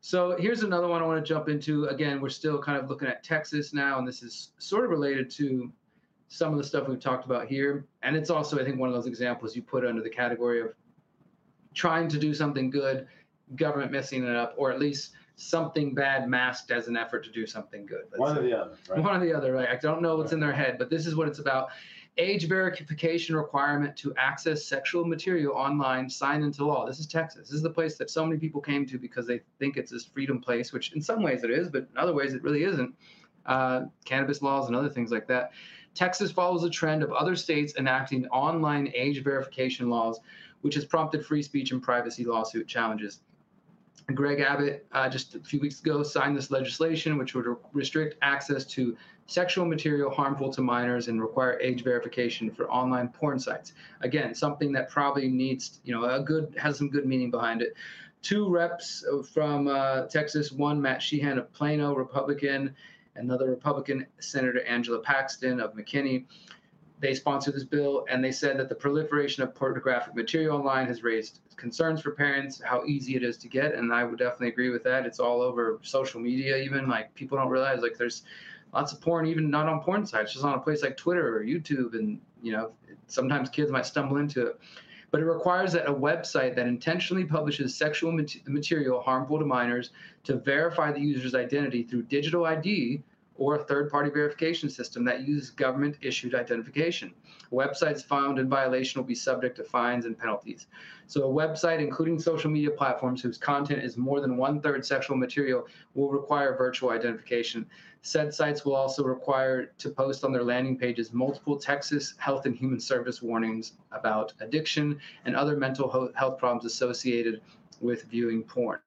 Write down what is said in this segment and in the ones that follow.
So here's another one I want to jump into. Again, we're still kind of looking at Texas now, and this is sort of related to some of the stuff we've talked about here. And it's also, I think, one of those examples you put under the category of trying to do something good, government messing it up, or at least something bad masked as an effort to do something good. One or the other, right? One or the other, right? I don't know what's in their head, but this is what it's about. Age verification requirement to access sexual material online signed into law. This is Texas. This is the place that so many people came to because they think it's this freedom place, which in some ways it is, but in other ways it really isn't. Cannabis laws and other things like that. Texas follows a trend of other states enacting online age verification laws, which has prompted free speech and privacy lawsuit challenges. Greg Abbott, just a few weeks ago, signed this legislation which would restrict access to sexual material harmful to minors and require age verification for online porn sites. Again, something that probably needs, has some good meaning behind it. Two reps from Texas, one Matt Sheehan of Plano, Republican, another Republican, Senator Angela Paxton of McKinney. They sponsored this bill, and they said that the proliferation of pornographic material online has raised concerns for parents, how easy it is to get, and I would definitely agree with that. It's all over social media even. Like, people don't realize, like, there's lots of porn, even not on porn sites, just on a place like Twitter or YouTube, and, sometimes kids might stumble into it. But it requires that a website that intentionally publishes sexual material harmful to minors to verify the user's identity through digital ID or a third-party verification system that uses government-issued identification. Websites found in violation will be subject to fines and penalties. So a website, including social media platforms whose content is more than one-third sexual material, will require virtual identification. Said sites will also require to post on their landing pages multiple Texas Health and Human Service warnings about addiction and other mental health problems associated with viewing porn.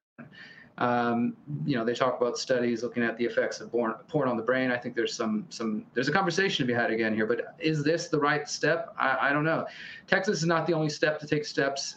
They talk about studies looking at the effects of porn on the brain. I think there's there's a conversation to be had again here, but is this the right step? I don't know. Texas is not the only state to take steps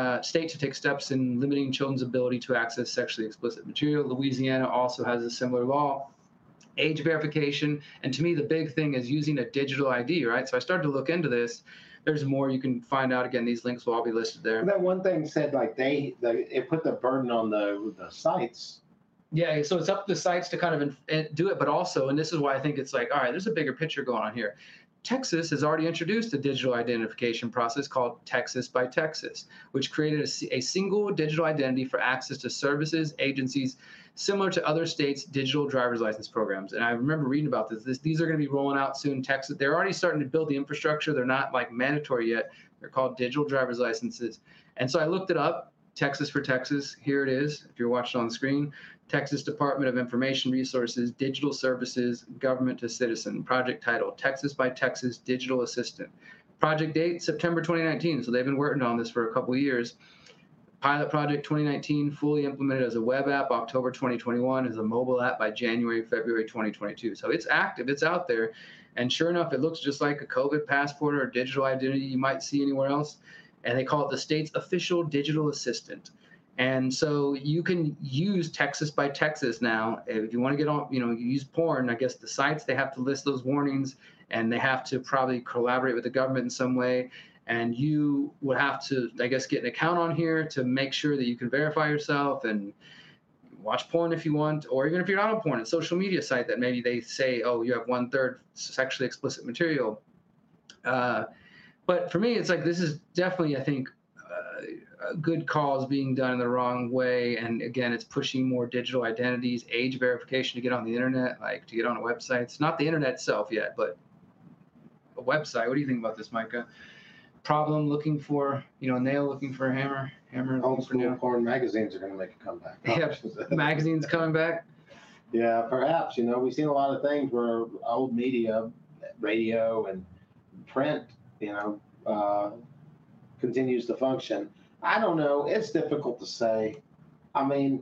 in limiting children's ability to access sexually explicit material. Louisiana also has a similar law. Age verification, and to me the big thing is using a digital ID, right? So I started to look into this. There's more you can find out. Again, these links will all be listed there. That one thing said, like, it put the burden on the sites. Yeah, so it's up to the sites to kind of do it, but also, and this is why I think it's like, all right, there's a bigger picture going on here. Texas has already introduced a digital identification process called Texas by Texas, which created a single digital identity for access to services, agencies, similar to other states' digital driver's license programs. And I remember reading about this. These are going to be rolling out soon. Texas, they're already starting to build the infrastructure. They're not like mandatory yet. They're called digital driver's licenses. And so I looked it up. Texas for Texas. Here it is. If you're watching on the screen, Texas Department of Information Resources, Digital Services, Government to Citizen. Project title, Texas by Texas Digital Assistant. Project date, September 2019. So they've been working on this for a couple of years. Pilot project 2019, fully implemented as a web app, October 2021, as a mobile app by February 2022. So it's active, it's out there. And sure enough, it looks just like a COVID passport or a digital identity you might see anywhere else. And they call it the state's official digital assistant. And so you can use Texas by Texas now. If you want to get on, you use porn, I guess the sites, they have to list those warnings, and they have to probably collaborate with the government in some way. And you would have to, I guess, get an account on here to make sure that you can verify yourself and watch porn if you want, or even if you're not on porn, a social media site that maybe they say, oh, you have 1/3 sexually explicit material. But for me, it's like, this is definitely, I think, a good cause being done in the wrong way. And again, it's pushing more digital identities, age verification to get on the internet, like to get on a website. It's not the internet itself yet, but a website. What do you think about this, Micah? Problem looking for, nail looking for a hammer. Old school porn magazines are going to make a comeback. Yeah, magazines coming back. Yeah, perhaps. We've seen a lot of things where old media, radio and print, continues to function. I don't know. It's difficult to say. I mean,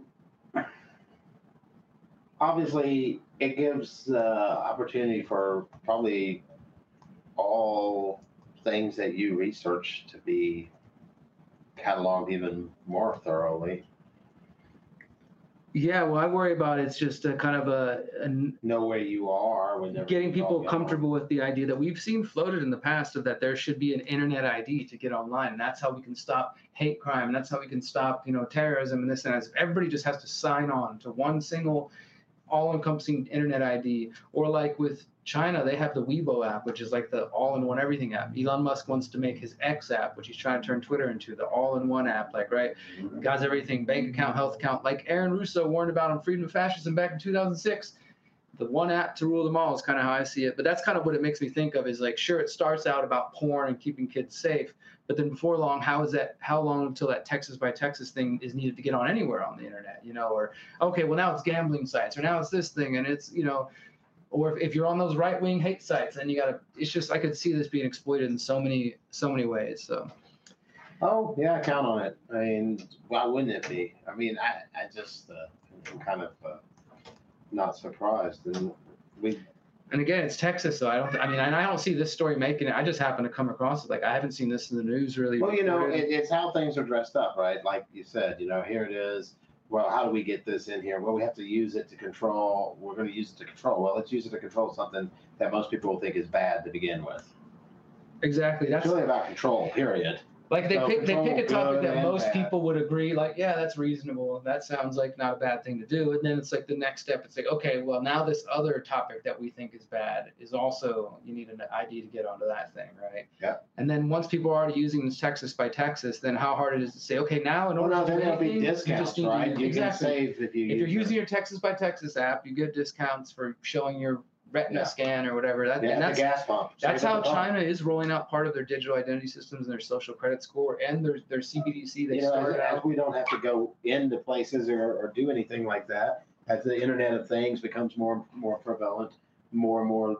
obviously, it gives the opportunity for probably all things that you research to be cataloged even more thoroughly. Yeah, well, I worry about it's just a kind of a Know where you are whenever getting you people log in. comfortable with the idea that we've seen floated in the past of that there should be an internet ID to get online. And that's how we can stop hate crime. And that's how we can stop, terrorism and this and that. Everybody just has to sign on to one single all-encompassing internet ID. Or like with China, they have the Weibo app, which is like the all-in-one everything app. Elon Musk wants to make his X app, which he's trying to turn Twitter into, the all-in-one app, like, right? Got everything, bank account, health account, like Aaron Russo warned about on Freedom of Fascism back in 2006. The one app to rule them all is kind of how I see it. But that's kind of what it makes me think of is like, sure, it starts out about porn and keeping kids safe. But then before long, how long until that Texas by Texas thing is needed to get on anywhere on the internet, or, okay, well, now it's gambling sites, or now it's this thing, and it's, or if you're on those right-wing hate sites, then it's just, I could see this being exploited in so many ways. So. Oh, yeah, count on it. I mean, why wouldn't it be? I mean, I just am kind of not surprised. And again, it's Texas, so I don't see this story making it. I just happen to come across it. Like, I haven't seen this in the news really. Well, it's how things are dressed up, right? Like you said, here it is. Well, how do we get this in here? Well, we have to use it to control. We're going to use it to control. Well, let's use it to control something that most people will think is bad to begin with. Exactly. It's really about control, period. Like they pick a topic that most bad. people would agree, like, yeah, that's reasonable. That sounds like not a bad thing to do. And then it's like the next step. It's like, okay, well, now this other topic that we think is bad is also, you need an ID to get onto that thing, right? Yeah. And then once people are already using this Texas by Texas, then how hard it is to say, okay, now in order to do there'll be anything, discounts, right? You can save if you're using your Texas by Texas app, you get discounts for showing your retina scan or whatever. That's the gas pump. That's how China is rolling out part of their digital identity systems and their social credit score and their CBDC. They started out. We don't have to go into places or do anything like that. As the Internet of Things becomes more prevalent, more and more,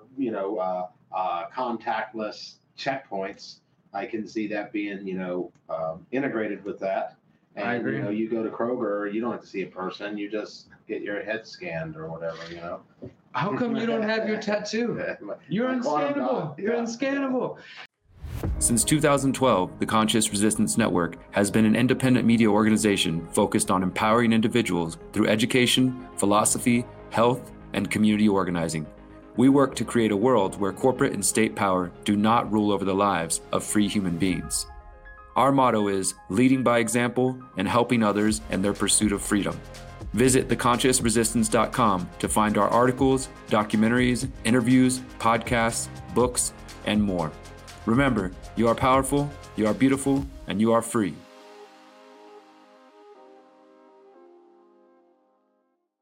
contactless checkpoints, I can see that being, integrated with that. And, I agree. You go to Kroger, you don't have to see a person. You just get your head scanned or whatever, How come you don't have your tattoo? You're unscannable. You're unscannable. Since 2012, the Conscious Resistance Network has been an independent media organization focused on empowering individuals through education, philosophy, health, and community organizing. We work to create a world where corporate and state power do not rule over the lives of free human beings. Our motto is leading by example and helping others in their pursuit of freedom. Visit theconsciousresistance.com to find our articles, documentaries, interviews, podcasts, books, and more. Remember, you are powerful, you are beautiful, and you are free.